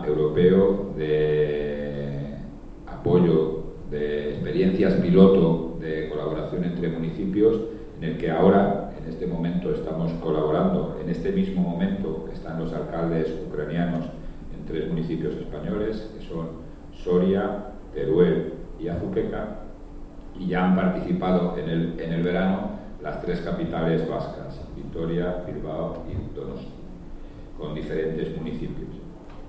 europeo de apoyo de experiencias piloto de colaboración entre municipios, en el que ahora, en este momento, estamos colaborando. En este mismo momento están los alcaldes ucranianos en 3 municipios españoles, que son Soria, Teruel y Azuqueca, y ya han participado en el verano las 3 capitales vascas, Vitoria, Bilbao y Donosti, con diferentes municipios.